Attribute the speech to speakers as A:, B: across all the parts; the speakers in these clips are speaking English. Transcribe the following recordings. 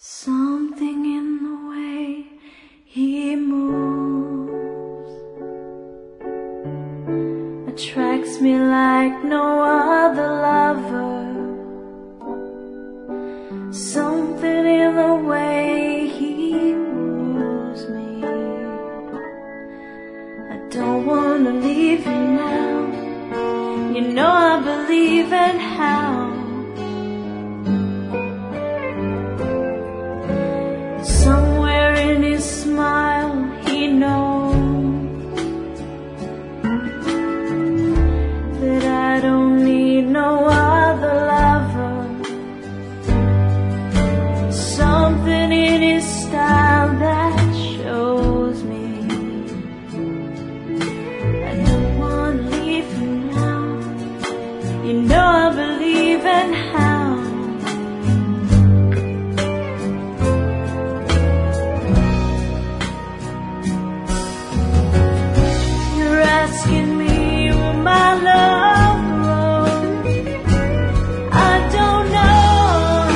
A: Something in the way he moves attracts me like no other lover. Something in the way he moves me. I don't wanna leave you now. You know I believe in how. Somewhere in his smile he knows that I don't need no other lover. Something in his style that shows me I don't wanna leave you now. You know I believe in how. Asking me where my love grows. I don't know,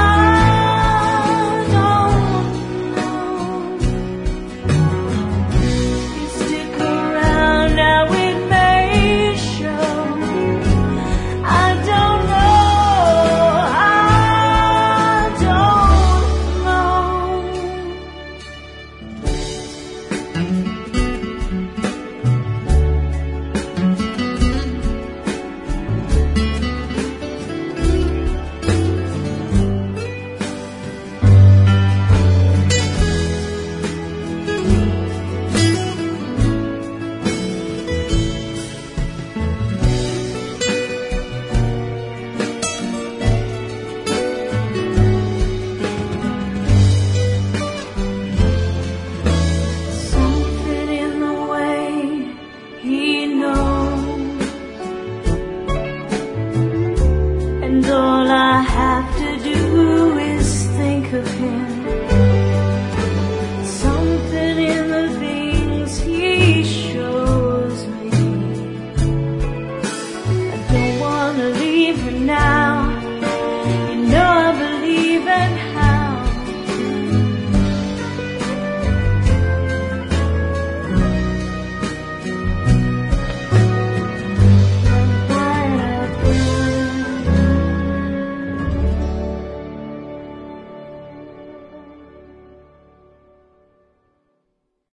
A: You stick around, now it may show. I don't And all I have to do is think of him. Something in the things he shows me. I don't wanna leave him now.